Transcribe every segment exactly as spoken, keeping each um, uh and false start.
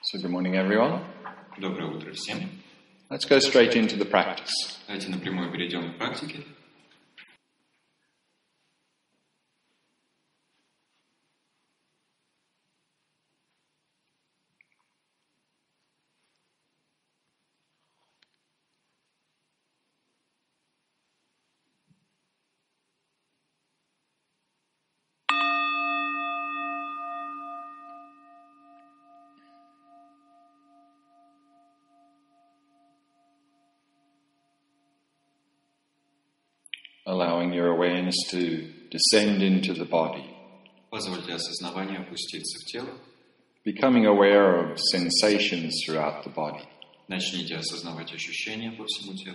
So good morning, everyone. Доброе утро всем. Let's go straight into the practice. Давайте напрямую перейдем к практике. Allowing your awareness to descend into the body. Позвольте осознаванию опуститься в тело. Becoming aware of sensations throughout the body. Начните осознавать ощущения по всему телу.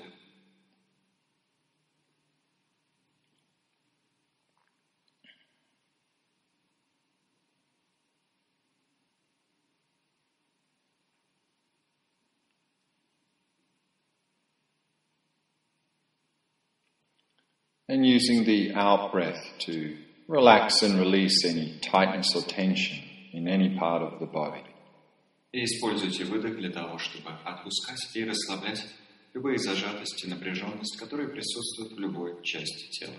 And using the out-breath to relax and release any tightness or tension in any part of the body. И используйте выдох для того, чтобы отпускать и расслаблять любые зажатости, напряженность, которые присутствуют в любой части тела.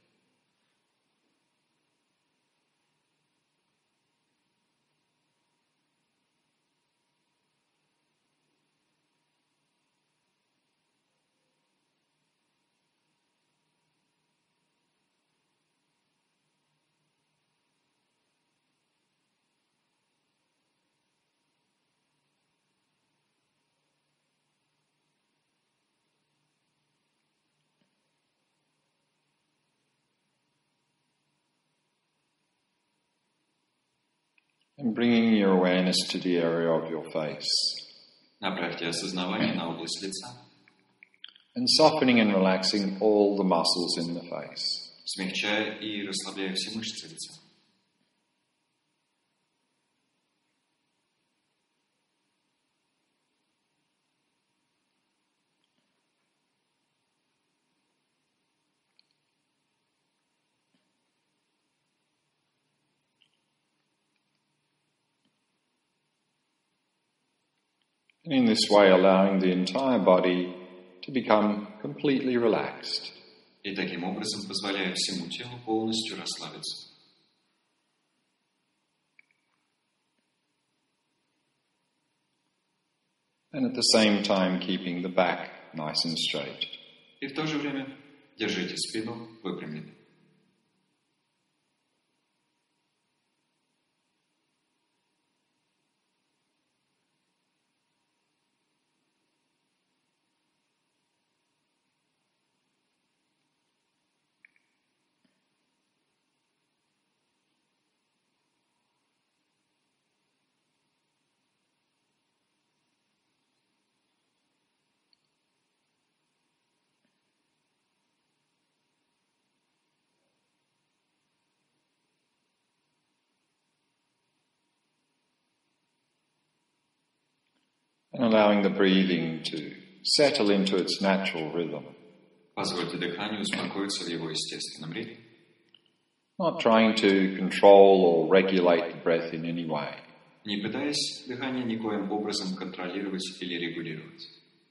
And bringing your awareness to the area of your face. Направьте осознавание на область лица. And softening and relaxing all the muscles in the face. Смягчая и расслабляя все мышцы лица. And in this way, allowing the entire body to become completely relaxed. И таким образом позволяя всему телу полностью расслабиться. And at the same time, keeping the back nice and straight. И в то же время держите спину выпрямленной. And allowing the breathing to settle into its natural rhythm. Позвольте дыханию успокоиться в его естественном ритме. Not trying to control or regulate the breath in any way. Не пытаясь дыхание никоим образом контролировать или регулировать.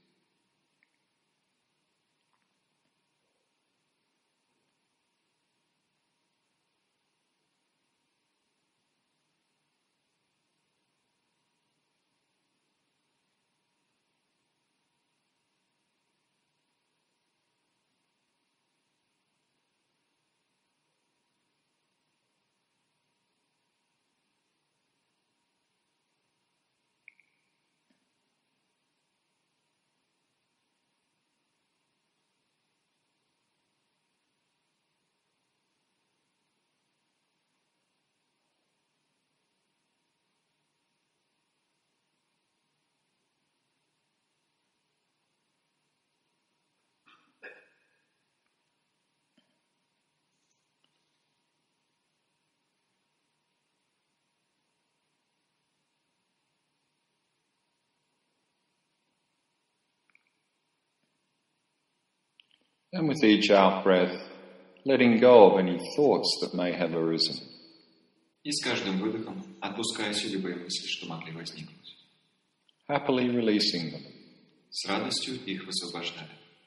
And with each out-breath, letting go of any thoughts that may have arisen. И с каждым выдохом отпускайте любые мысли, что могли возникнуть. happily releasing them. С радостью их высвобождая.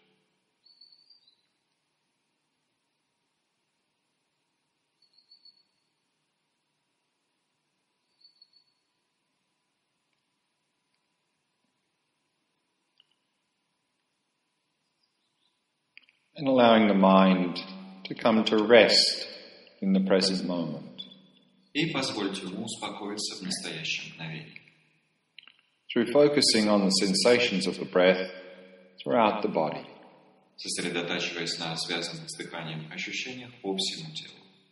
And allowing the mind to come to rest in the present moment. И позвольте уму успокоиться в настоящем мгновении. Through focusing on the sensations of the breath throughout the body. Сосредотачиваясь на связанных с дыханием ощущениях по всему телу.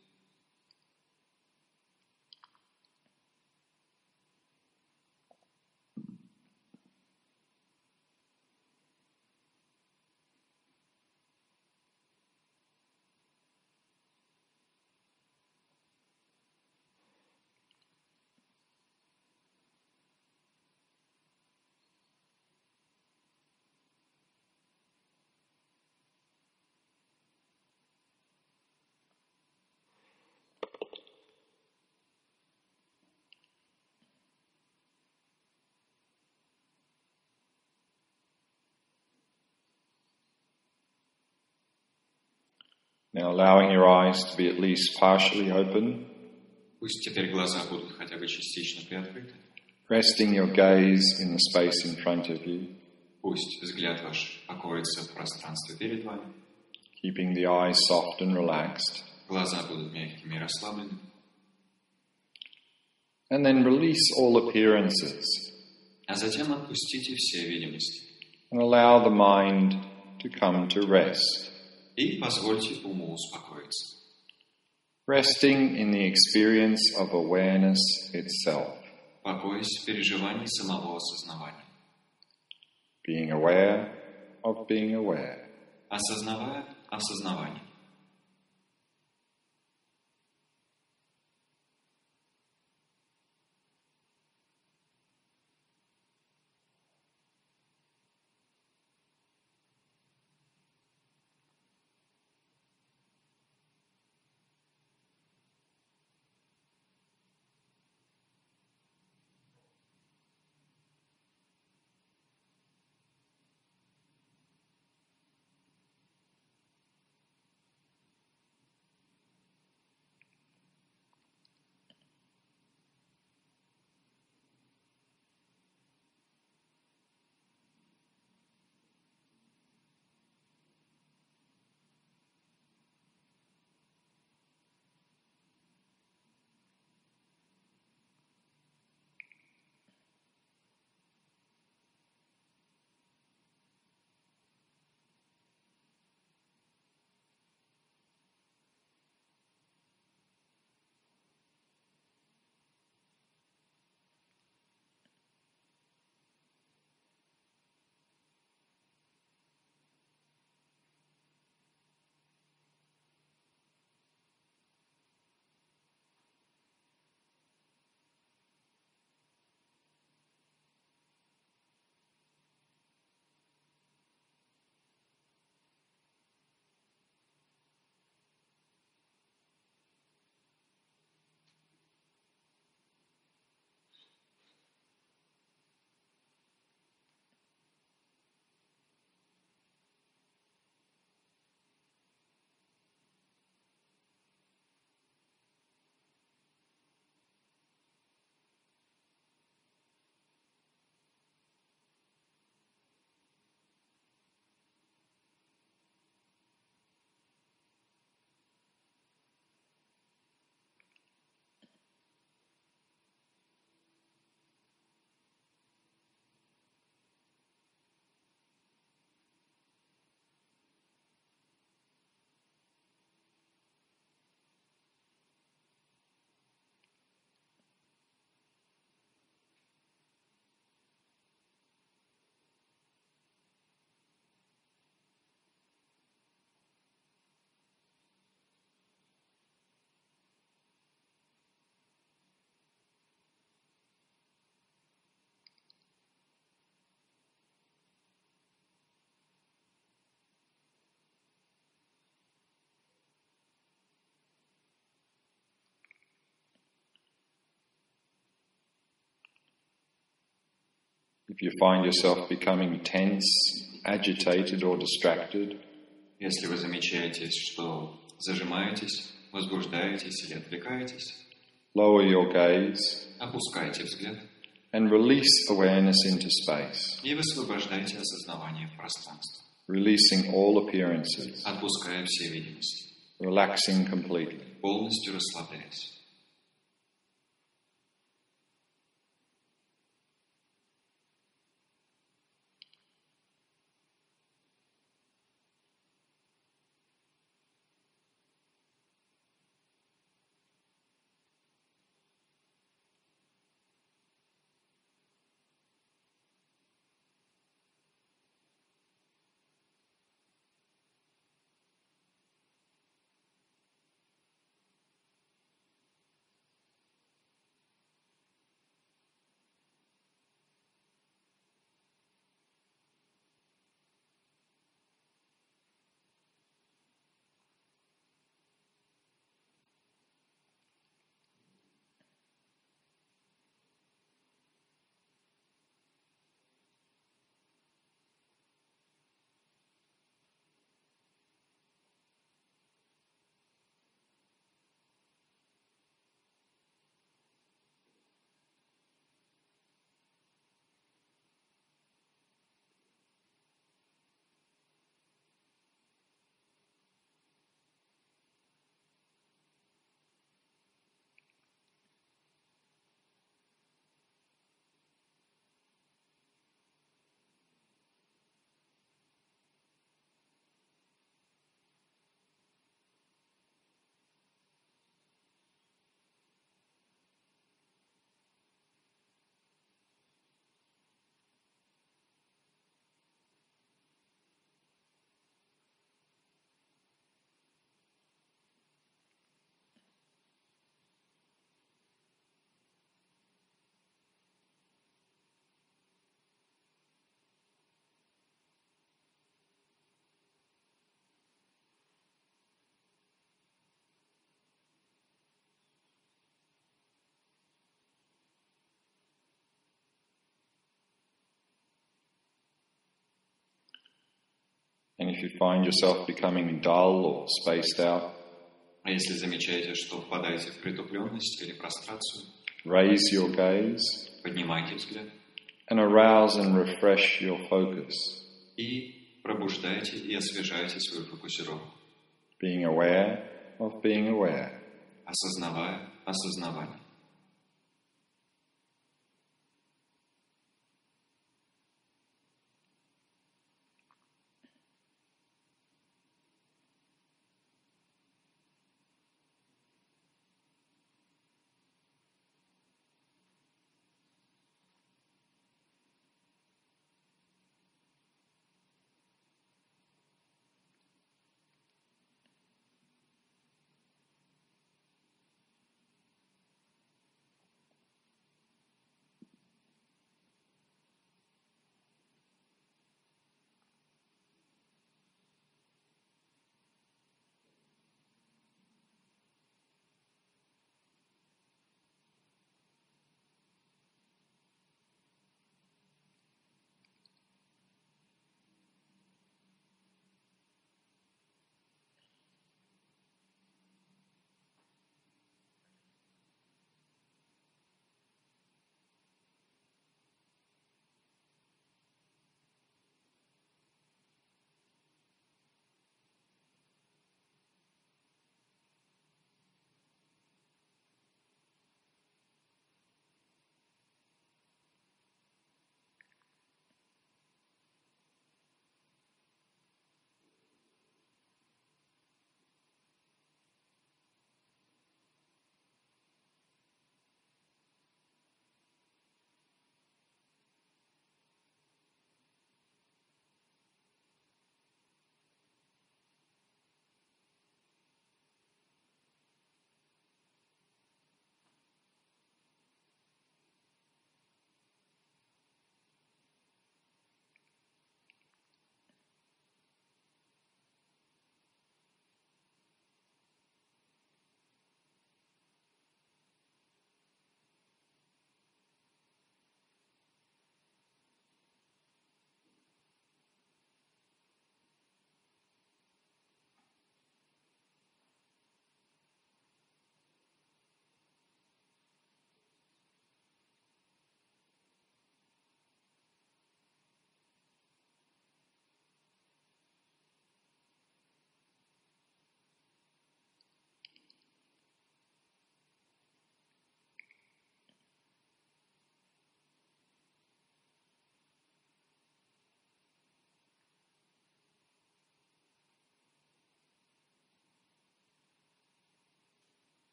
Now allowing your eyes to be at least partially open. Пусть теперь глаза будут хотя бы частично приоткрыты. Resting your gaze in the space in front of you. Пусть взгляд ваш покоится в пространстве перед вами. Keeping the eyes soft and relaxed. Глаза будут мягкими и расслаблены. And then release all appearances. А затем отпустите все видимости. And allow the mind to come to rest. И позвольте уму успокоиться. Resting in the experience of awareness itself. Покоясь в переживании самого осознавания. Being aware of being aware. Осознавая осознавание. If you find yourself becoming tense, agitated or distracted, Если вы замечаете, что зажимаетесь, возбуждаетесь или отвлекаетесь, lower your gaze опускайте взгляд and release awareness into space, и высвобождайте осознавание в пространство, releasing all appearances, отпуская все видимости, relaxing completely. полностью расслабляясь. And if you find yourself becoming dull or spaced out, А если замечаете, что впадаете в притупленность или прострацию, raise your gaze поднимайте взгляд and arouse and refresh your focus, и пробуждайте и освежайте свою фокусировку, being aware of being aware. осознавая осознавание.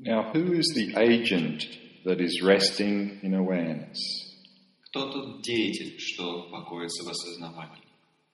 Now, who is the agent that is resting in awareness? Кто тот деятель, что покоится в осознавании?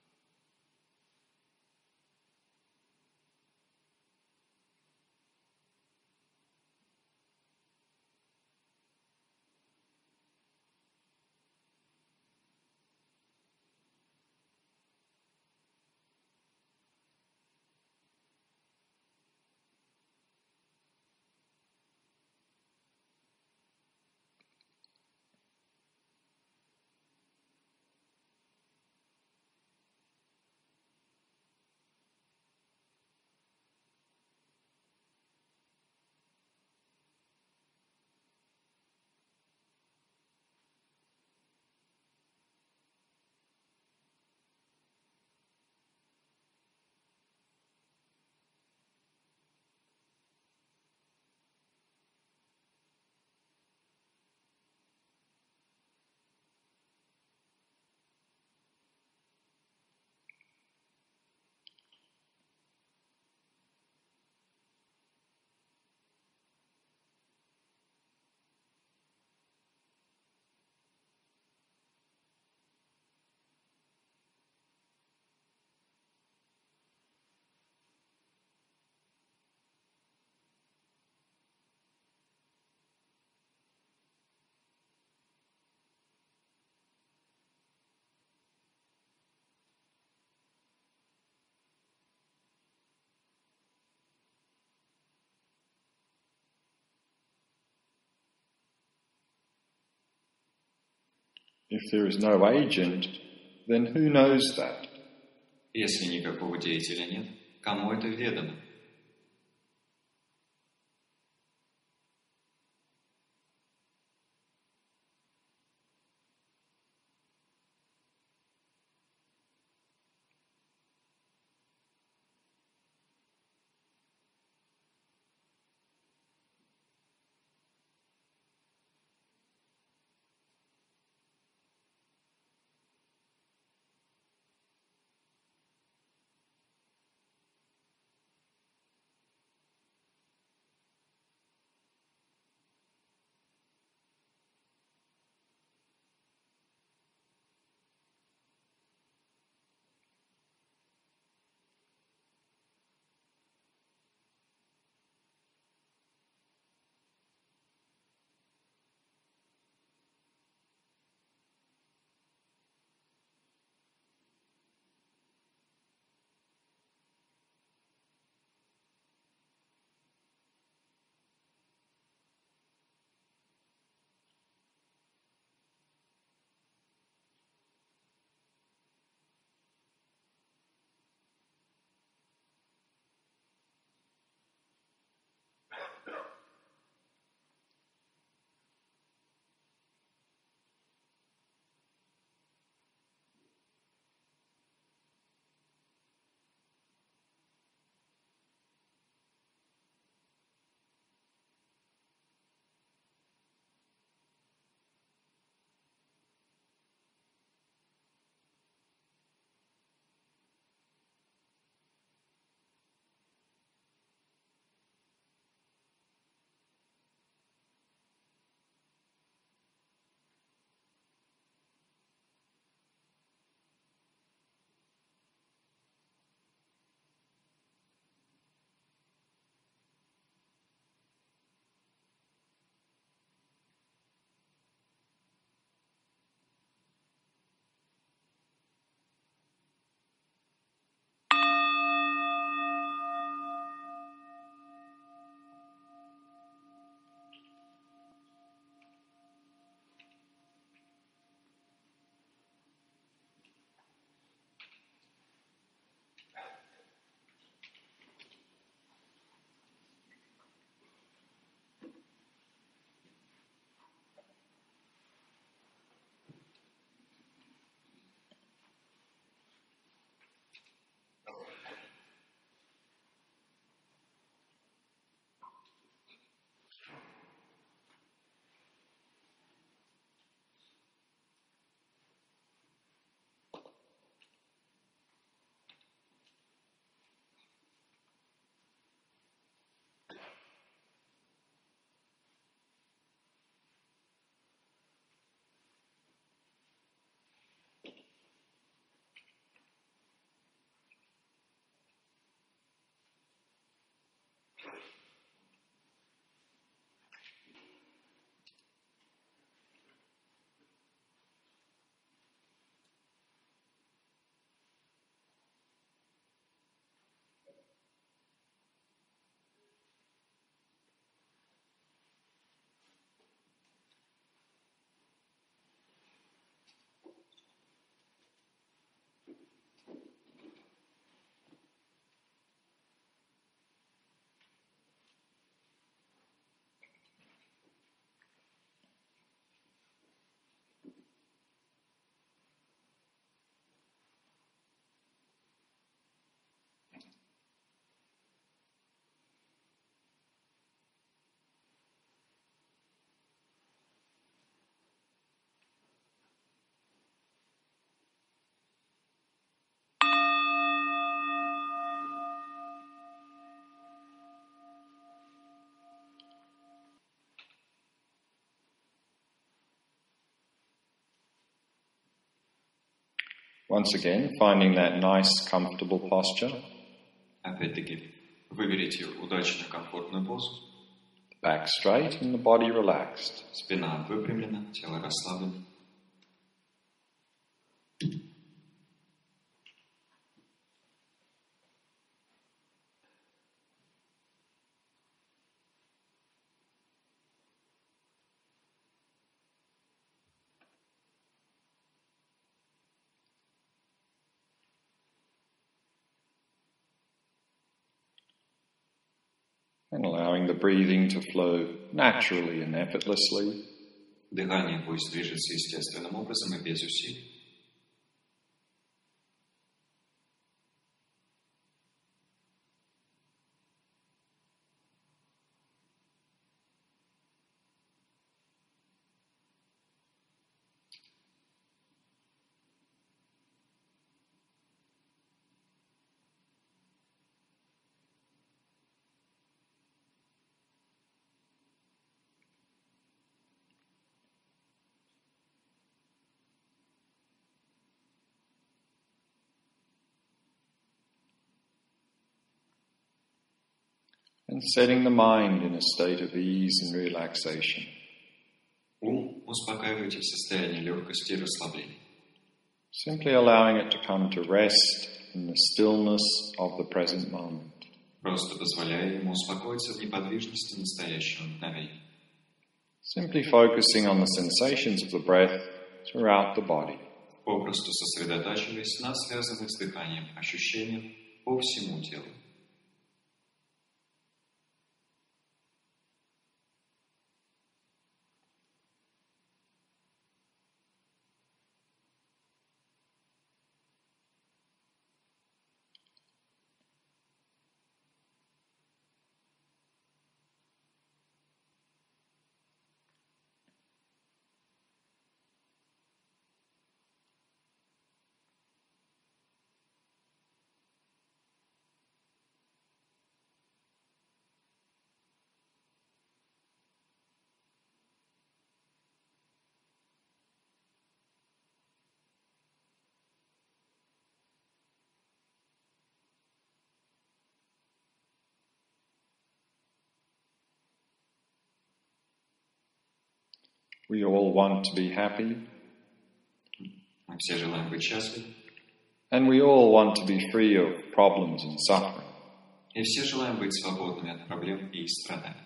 If there is no agent, then who knows that? Если никакого деятеля нет, кому это ведомо? Once again, finding that nice, comfortable posture. Опять-таки, выберите удачную, комфортную позу. Back straight and the body relaxed. Спина выпрямлена, тело расслаблено. And allowing the breathing to flow naturally and effortlessly. Дыхание пусть движется естественным образом и без усилий. And setting the mind in a state of ease and relaxation. Ум успокаивайте в состоянии легкости и расслабления. Simply allowing it to come to rest in the stillness of the present moment. Просто позволяя ему успокоиться в неподвижности настоящего мгновения. Simply focusing on the sensations of the breath throughout the body. Попросту сосредотачиваясь на связанных с дыханием ощущениях по всему телу. We all want to be happy. Мы все желаем быть счастливы. And we all want to be free of problems and suffering. И все желаем быть свободными от проблем и страданий.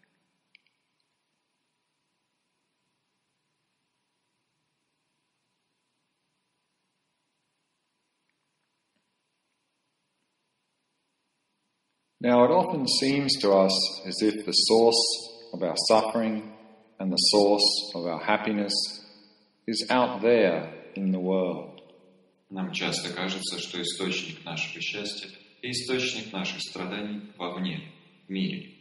Now it often seems to us as if the source of our suffering and the source of our happiness is out there in the world. Нам часто кажется, что источник нашего счастья и источник наших страданий вовне, в мире.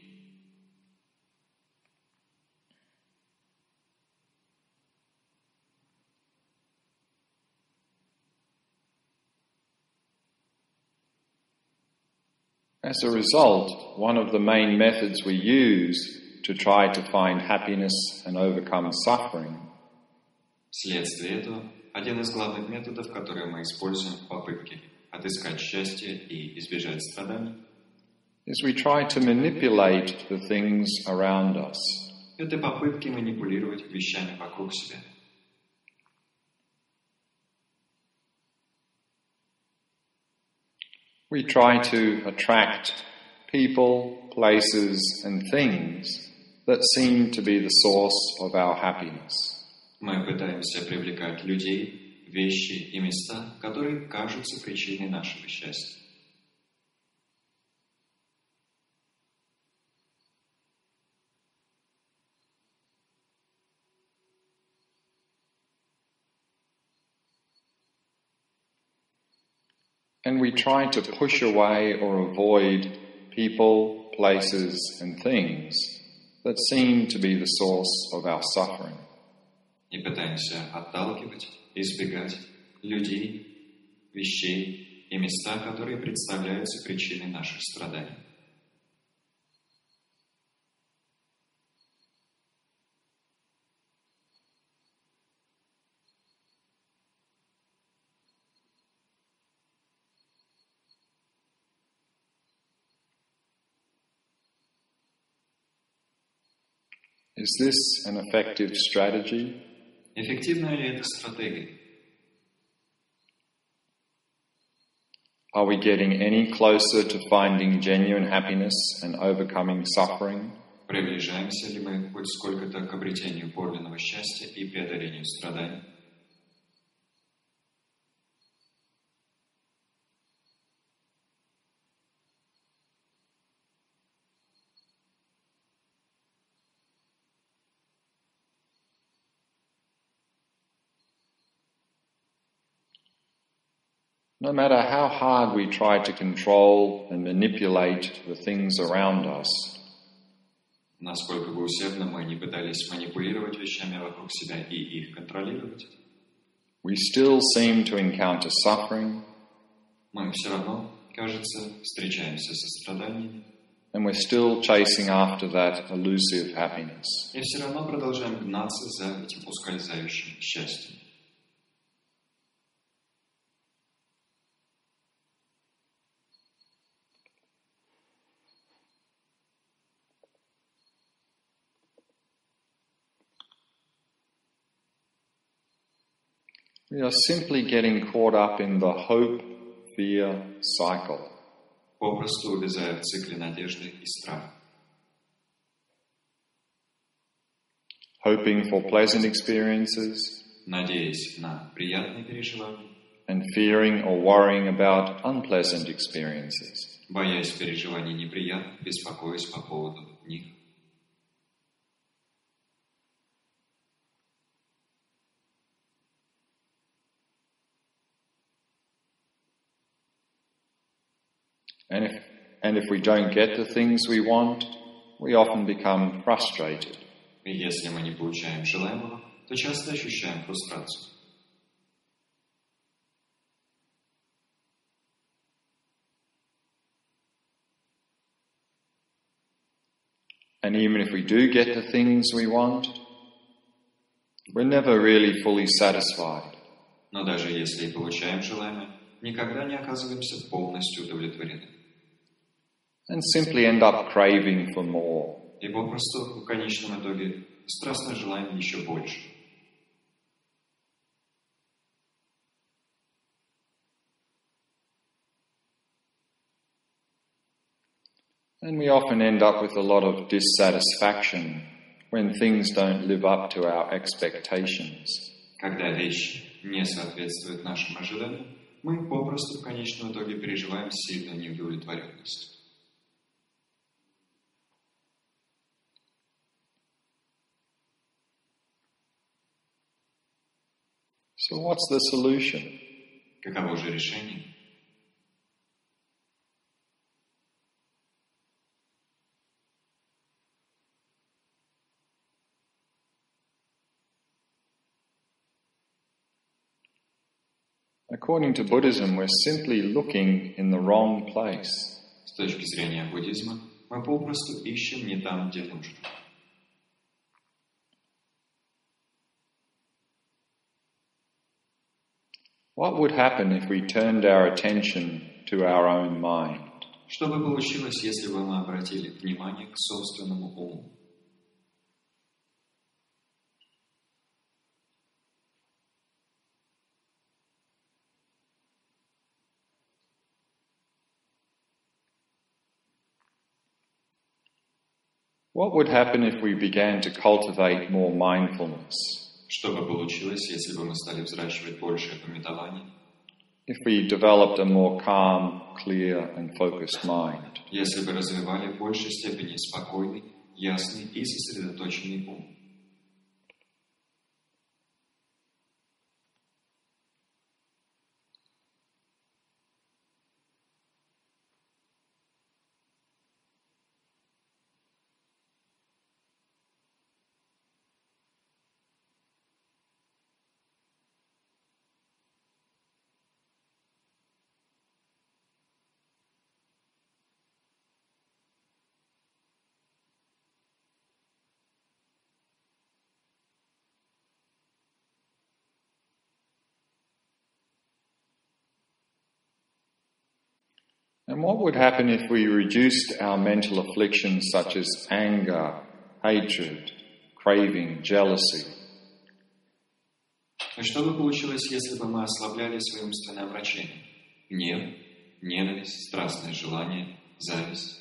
As a result, one of the main methods we use to try to find happiness and overcome suffering Вследствие этого, один из главных методов, которые мы используем в попытке отыскать счастье и избежать страданий, is we try to manipulate the things around us. это попытки манипулировать вещами вокруг себя. We try to attract people, places, and things that seem to be the source of our happiness. Мы пытаемся привлекать людей, вещи и места, которые кажутся причиной нашего счастья. And we try to push away or avoid people, places, and things that seem to be the source of our suffering. И пытаемся отталкивать, избегать людей, вещей и места, которые представляются причиной наших страданий. Is this an effective strategy? Эффективна ли эта стратегия? Are we getting any closer to finding genuine happiness and overcoming suffering? Приближаемся ли мы хоть сколько-то к обретению подлинного счастья и преодолению страданий? No matter how hard we try to control and manipulate the things around us, насколько бы усердно мы не пытались манипулировать вещами вокруг себя и их контролировать, we still seem to encounter suffering, мы все равно, кажется, встречаемся со страданиями, and we're still chasing after that elusive happiness. И все равно продолжаем гнаться за этим ускользающим счастьем. We are simply getting caught up in the hope-fear cycle. Попросту увязая в цикле надежды и страха. Hoping for pleasant experiences, надеясь на приятные переживания, and fearing or worrying about unpleasant experiences. боясь переживаний неприятных, беспокоясь по поводу них. And if, and if we don't get the things we want, we often become frustrated. И если мы не получаем желаемого, то часто ощущаем фрустрацию. And even if we do get the things we want, we're never really fully satisfied. Но даже если и получаем желаемое, никогда не оказываемся полностью удовлетворены. And simply end up craving for more. И попросту в конечном итоге страстно желаем еще больше. And we often end up with a lot of dissatisfaction when things don't live up to our expectations. Когда вещи не соответствуют нашим ожиданиям, мы попросту в конечном итоге переживаем сильную неудовлетворенность. So what's the solution? Каково же решение? According to Buddhism, we're simply looking in the wrong place. С точки зрения буддизма, мы попросту ищем не там, где нужно. What would happen if we turned our attention to our own mind? Что бы получилось, если бы мы обратили внимание к собственному уму? What would happen if we began to cultivate more mindfulness? Что бы получилось, если бы мы стали взращивать большее памятование? If we developed a more calm, clear and focused mind? Если бы развивали в большей степени спокойный, ясный и сосредоточенный ум? And what would happen if we reduced our mental afflictions such as anger, hatred, craving, jealousy. И что бы получилось, если бы мы ослабляли свое умственное врачение? Гнев, ненависть, страстное желание, зависть.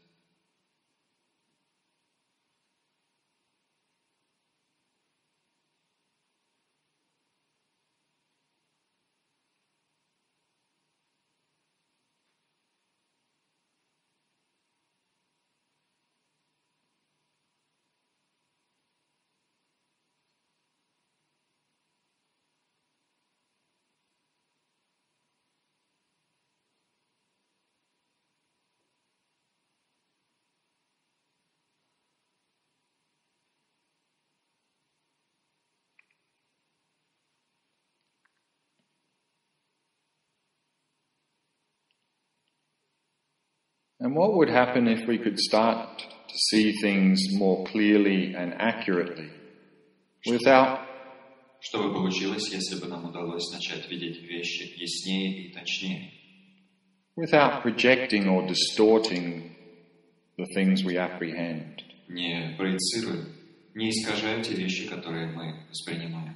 And what would happen if we could start to see things more clearly and accurately, without, Что бы получилось, если бы нам удалось начать видеть вещи яснее и точнее, without projecting or distorting the things we apprehend? не проецируя, не искажая те вещи, которые мы воспринимаем?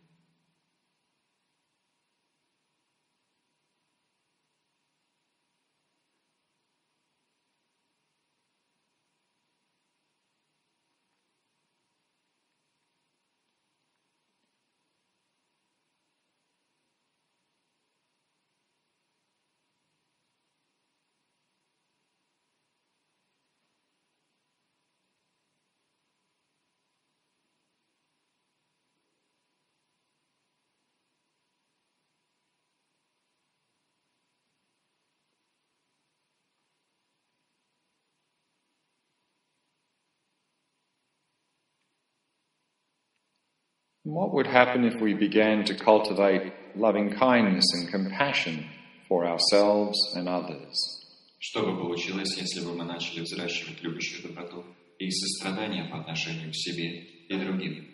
What would happen if we began to cultivate loving kindness and compassion for ourselves and others? Что бы получилось, если бы мы начали взращивать любящую доброту и сострадание по отношению к себе и другим?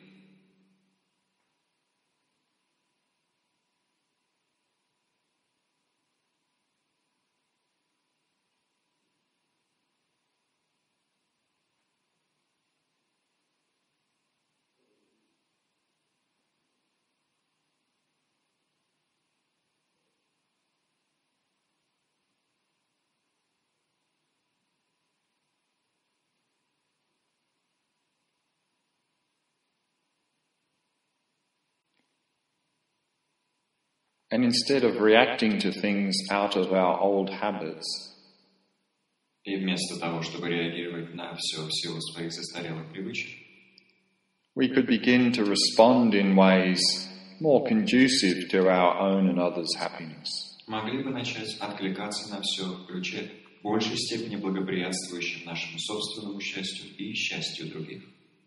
And instead of reacting to things out of our old habits, И вместо того, чтобы реагировать на все в силу своих застарелых привычек, we could begin to respond in ways more conducive to our own and others' happiness. могли бы начать откликаться на все в ключе большей степени благоприятствующим нашему собственному счастью и счастью других.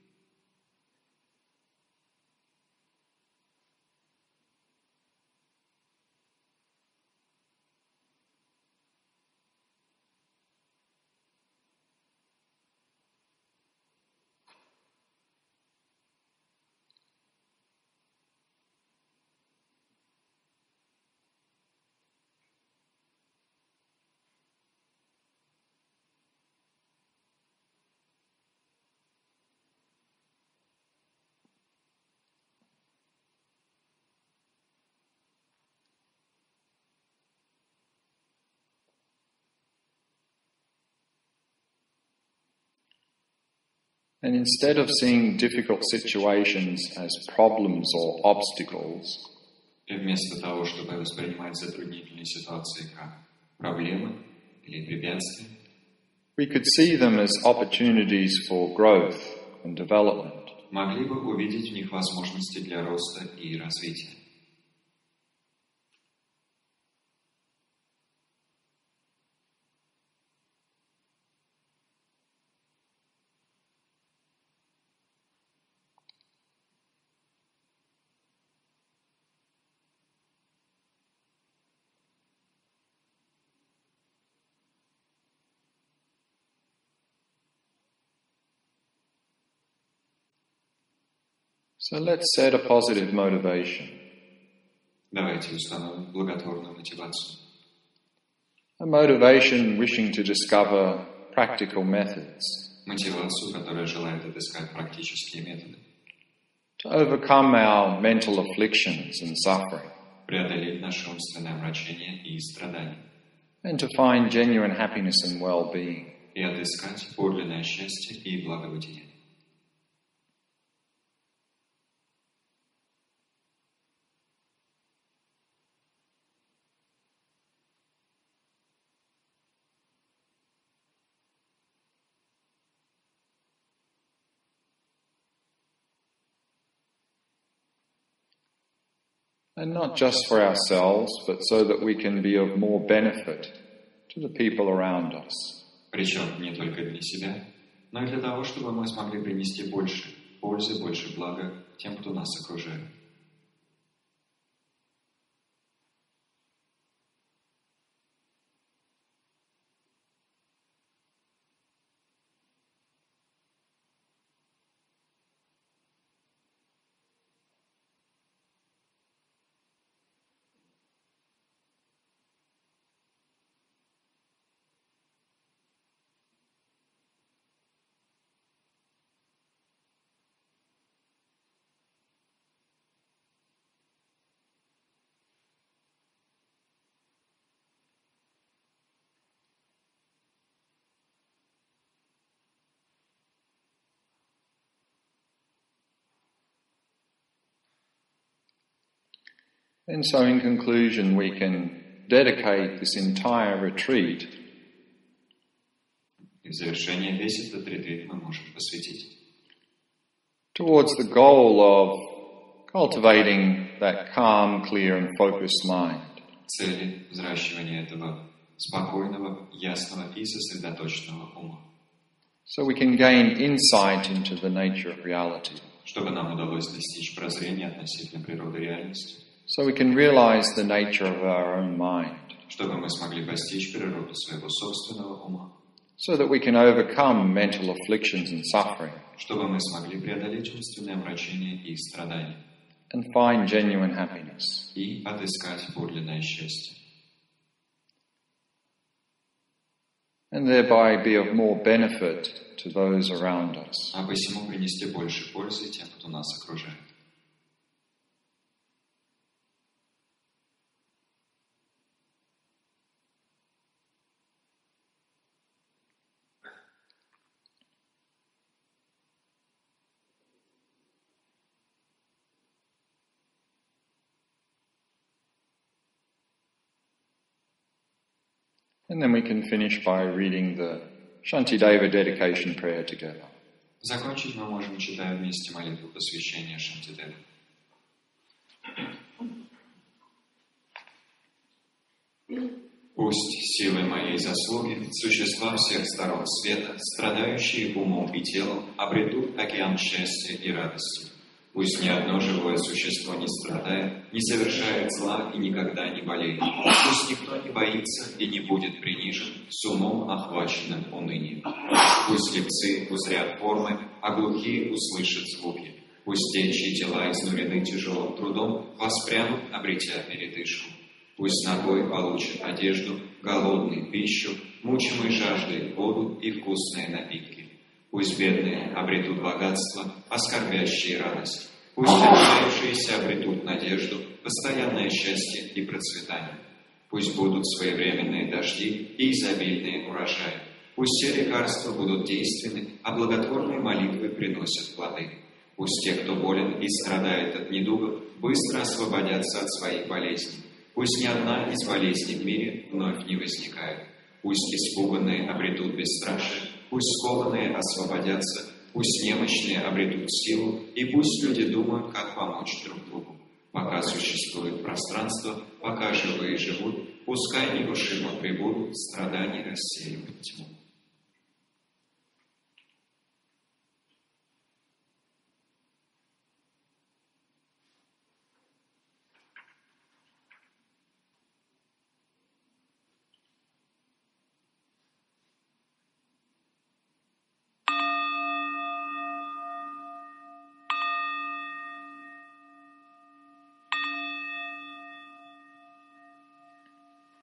And instead of seeing difficult situations as problems or obstacles, И вместо того, чтобы воспринимать затруднительные ситуации как проблемы или препятствия, we could see them as opportunities for growth and development. могли бы увидеть в них возможности для роста и развития. So let's set a positive motivation, Давайте установим благотворную мотивацию. a motivation wishing to discover practical methods мотивацию, которая желает отыскать практические методы, to overcome our mental afflictions and suffering, преодолеть наше умственное омрачение и страдания, and to find genuine happiness and well-being. и отыскать подлинное счастье и благобытие. And not just for ourselves, but so that we can be of more benefit to the people around us. Причем не только для себя, но и для того, чтобы мы смогли принести больше пользы, больше блага тем, кто нас окружает. And so in conclusion, we can dedicate this entire retreat И в завершение весь этот ретрит мы можем посвятить towards the goal of cultivating that calm, clear and focused mind. цели взращивания этого спокойного, ясного и сосредоточенного ума, So we can gain insight into the nature of reality. чтобы нам удалось достичь прозрения относительно природы реальности, So we can realize the nature of our own mind. чтобы мы смогли постичь природу своего собственного ума, So that we can overcome mental afflictions and suffering чтобы мы смогли преодолеть умственное омрачение и страдания and find genuine happiness. и отыскать подлинное счастье, And thereby be of more benefit to those around us. а посему принести больше пользы тем, кто нас окружает. And then we can finish by reading the Shantideva dedication prayer together. Закончить мы можем, читая вместе молитву посвящения Шантидеве. Пусть силой моей заслуги существа всех сторон света, страдающие умом и телом, обретут океан счастья и радости. Пусть ни одно живое существо не страдает, не совершает зла и никогда не болеет. Пусть никто не боится и не будет принижен с умом, охваченным унынием. Пусть слепцы узрят формы, а глухие услышат звуки. Пусть те, чьи тела изнурены тяжелым трудом, воспрянут, обретя передышку. Пусть ногой получат одежду, голодный пищу, мучимый жаждой воду и вкусные напитки. Пусть бедные обретут богатство, а скорбящие радость. Пусть отчаявшиеся обретут надежду, постоянное счастье и процветание. Пусть будут своевременные дожди и изобильные урожаи. Пусть все лекарства будут действенны, а благотворные молитвы приносят плоды. Пусть те, кто болен и страдает от недуга, быстро освободятся от своих болезней. Пусть ни одна из болезней в мире вновь не возникает. Пусть испуганные обретут бесстрашие, пусть скованные освободятся, пусть немощные обретут силу, и пусть люди думают, как помочь друг другу. Пока существует пространство, пока живые живут, пускай нерушимо пребудут, страдания рассеивают тьму.